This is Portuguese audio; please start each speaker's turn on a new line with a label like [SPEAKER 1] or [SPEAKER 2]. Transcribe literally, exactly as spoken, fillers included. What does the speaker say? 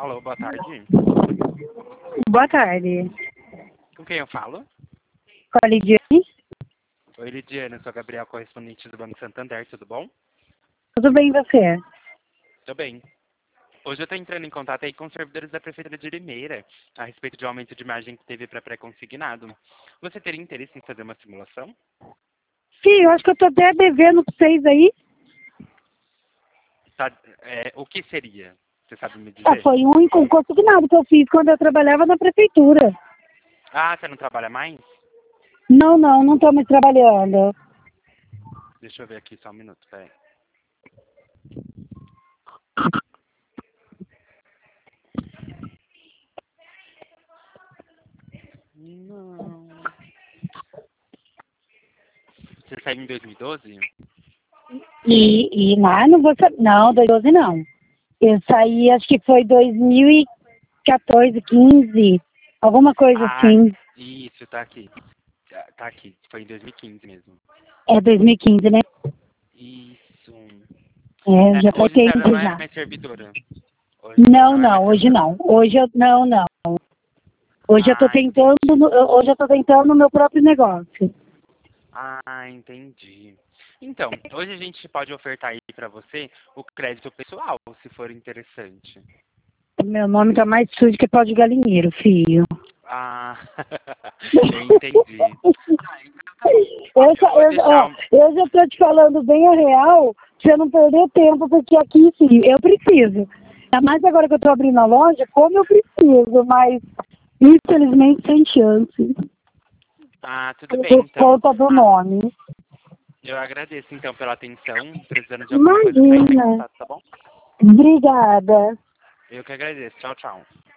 [SPEAKER 1] Alô, boa tarde.
[SPEAKER 2] Boa tarde.
[SPEAKER 1] Com quem eu falo?
[SPEAKER 2] Com a Lidiane?
[SPEAKER 1] Oi, Lidiane, eu sou a Gabriel, correspondente do Banco Santander, tudo bom?
[SPEAKER 2] Tudo bem, e você?
[SPEAKER 1] Tô bem. Hoje eu tô entrando em contato aí com os servidores da Prefeitura de Limeira, a respeito de um aumento de margem que teve para pré-consignado. Você teria interesse em fazer uma simulação?
[SPEAKER 2] Sim, eu acho que eu tô até devendo pra vocês aí.
[SPEAKER 1] Tá, é, o que seria? Você sabe me
[SPEAKER 2] Ah,
[SPEAKER 1] dizer?
[SPEAKER 2] foi um único consignado que eu fiz quando eu trabalhava na prefeitura.
[SPEAKER 1] Ah, você não trabalha mais?
[SPEAKER 2] Não, não, não tô mais trabalhando.
[SPEAKER 1] Deixa eu ver aqui só um minuto, peraí. Não. Você saiu em dois mil e doze?
[SPEAKER 2] E, e não, não vou saber. Não, dois mil e doze não. Eu saí, acho que foi dois mil e quatorze, quinze, alguma coisa
[SPEAKER 1] Ah,
[SPEAKER 2] assim.
[SPEAKER 1] isso, tá aqui. Tá tá aqui, foi em dois mil e quinze mesmo.
[SPEAKER 2] É dois mil e quinze, né?
[SPEAKER 1] Isso.
[SPEAKER 2] É, já
[SPEAKER 1] É,
[SPEAKER 2] faz
[SPEAKER 1] hoje você
[SPEAKER 2] tempo
[SPEAKER 1] não é
[SPEAKER 2] já.
[SPEAKER 1] mais servidora. Hoje você
[SPEAKER 2] Não,
[SPEAKER 1] não é mais
[SPEAKER 2] não, hoje
[SPEAKER 1] servidora.
[SPEAKER 2] não. Hoje eu, não, não. Hoje eu tô
[SPEAKER 1] Ah,
[SPEAKER 2] tentando,
[SPEAKER 1] entendi.
[SPEAKER 2] no- hoje eu tô tentando no meu próprio negócio.
[SPEAKER 1] Ah, entendi. Então, hoje a gente pode ofertar aí pra você o crédito pessoal, se for interessante.
[SPEAKER 2] Meu nome tá mais sujo que pau de galinheiro, filho.
[SPEAKER 1] Ah, eu entendi. Ah, então tá bom. Ó,
[SPEAKER 2] Eu,
[SPEAKER 1] eu
[SPEAKER 2] só-
[SPEAKER 1] vou
[SPEAKER 2] eu,
[SPEAKER 1] deixar
[SPEAKER 2] ó,
[SPEAKER 1] um...
[SPEAKER 2] eu já tô te falando bem a real, pra você não perder tempo, porque aqui, sim, eu preciso. Ainda mais agora que eu tô abrindo a loja, como eu preciso, mas infelizmente sem chance.
[SPEAKER 1] Ah, tudo bem,
[SPEAKER 2] Por
[SPEAKER 1] então.
[SPEAKER 2] conta do
[SPEAKER 1] Ah,
[SPEAKER 2] nome.
[SPEAKER 1] eu agradeço, então, pela atenção. Precisando de alguma coisa, só entrar em
[SPEAKER 2] Imagina.
[SPEAKER 1] contato, tá bom?
[SPEAKER 2] Obrigada.
[SPEAKER 1] Eu que agradeço. Tchau, tchau.